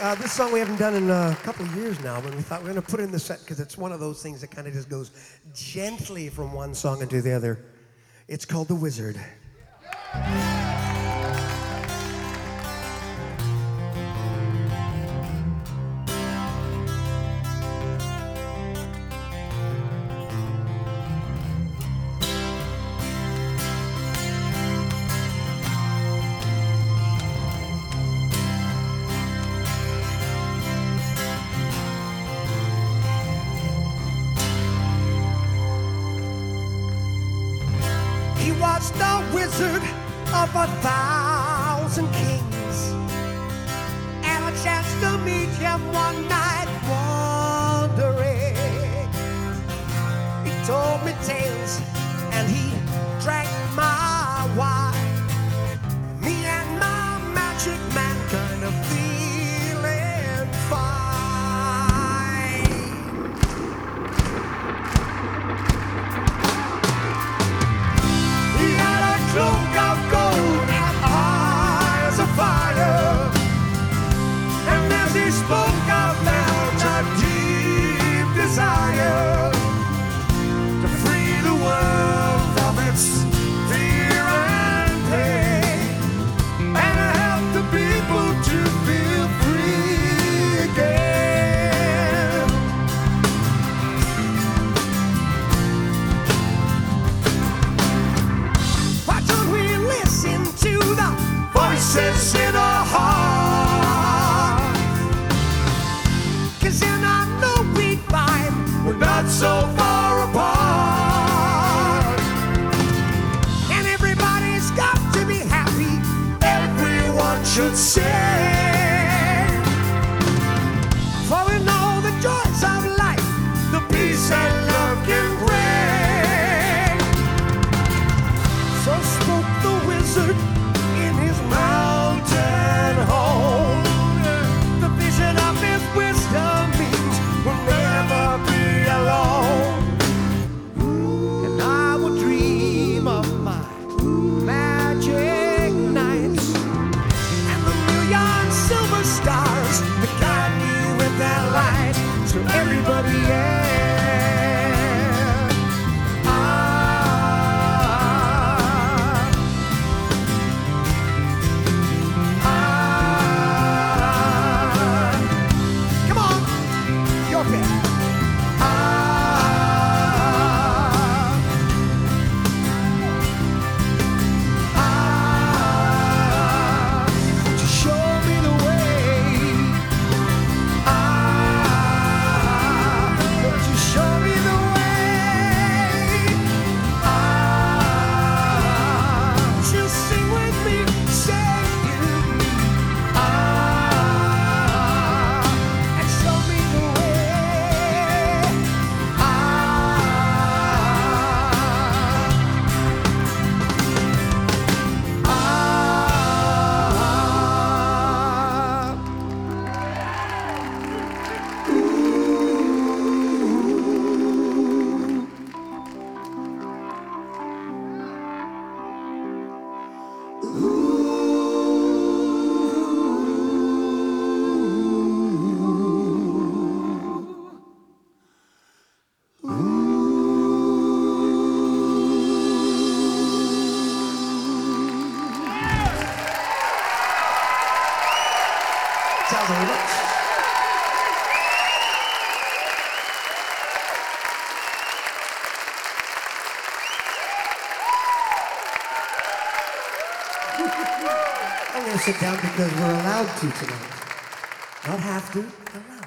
This song we haven't done in a couple of years now, but we thought we are going to put it in the set because it's one of those things that kind of just goes gently from one song into the other. It's called The Wizard. He was the wizard of 1,000 kings, and a chance to meet him one night wandering. He told me tales and he drank my wine. Me and my magic man kind of feeling fine. He had a cloak of gold and eyes of fire, and as he spoke I felt a deep desire to free the world from its fear and pain, and to help the people to feel free again. Why don't we listen to the voices in our heart? 'Cause in our no-beat vibe, we're not so far apart. And everybody's got to be happy, everyone should sing. For we know the joys of life, the peace and love can bring. So spoke the wizard in his mountain home. The vision of his wisdom means we'll never be alone. And I will dream of my magic nights and the million silver stars that guide me with their light. So everybody, come on, your pick. To show me the way. To show me the way. Just sing with me, say you and show me the way. Sounds very much. I'm going to sit down because we're allowed to tonight. Not have to, allowed.